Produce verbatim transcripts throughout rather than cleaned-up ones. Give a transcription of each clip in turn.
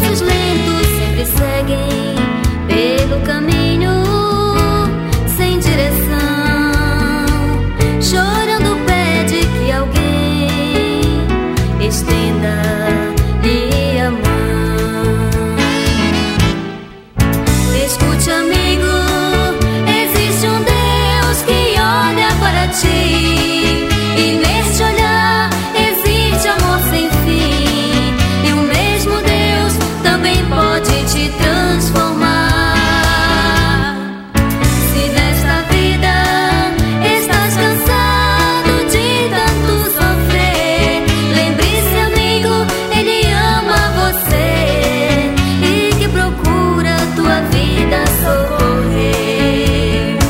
passos lentos sempre seguem pelo caminho sem direção. Chorando pede que alguém estenda-lhe a mão. Escute, amigo, existe um Deus que olha para ti, e neste olhar existe amor sem fim, e o mesmo Deus também pode te transformar. Se nesta vida estás cansado de tanto sofrer, lembre-se, amigo, Ele ama você e que procura tua vida socorrer.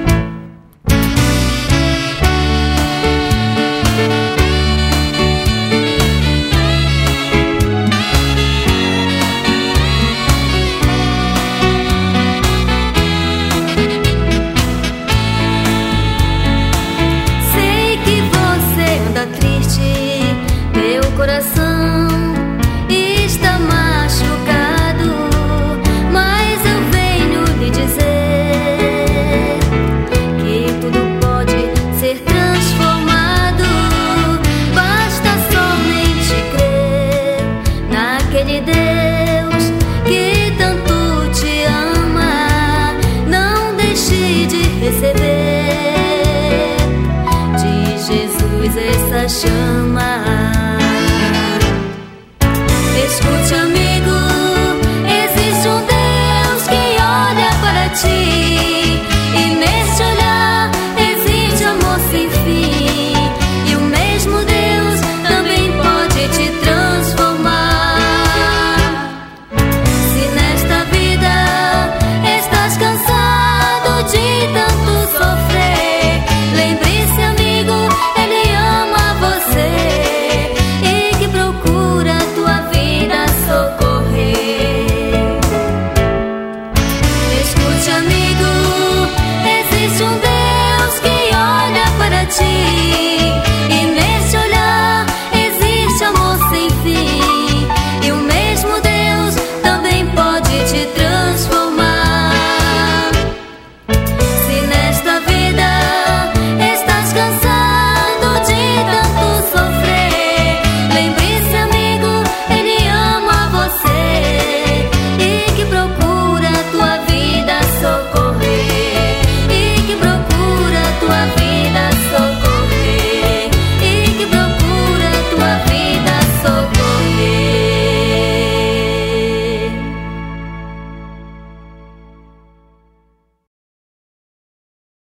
Sei que você anda triste, meu coração está machucado, mas eu venho lhe dizer que tudo pode ser transformado. Basta somente crer naquele Deus que tanto te ama. Não deixe de receber de Jesus essa chama.